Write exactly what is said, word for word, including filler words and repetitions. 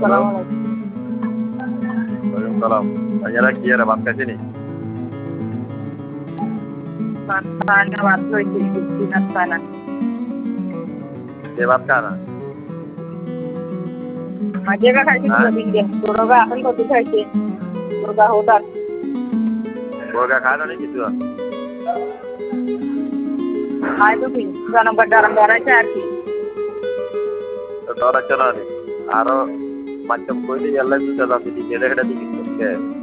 আসসালামু আলাইকুম। ওয়ালাইকুম সালাম। ভাইয়ারা কি এরা ভাত খাইছে নি? ভাত খায় না, ভাত হয়েছে, ভাত খায় না। কে ভাত খায় না? মাঝে খাইছে দুদিন দিন, তোরগা এখন কত খাইছে? তোরগা হোদার। মুরগা খায় না নাকি তুই? খায় তো কি? জনগণ ডারাম ডারাইছে আর কি? তো তোর আছে না? আরো মাধ্যম কইলে এল্লাই দুটা দাম দিদি, এটা এটা দিবি কে?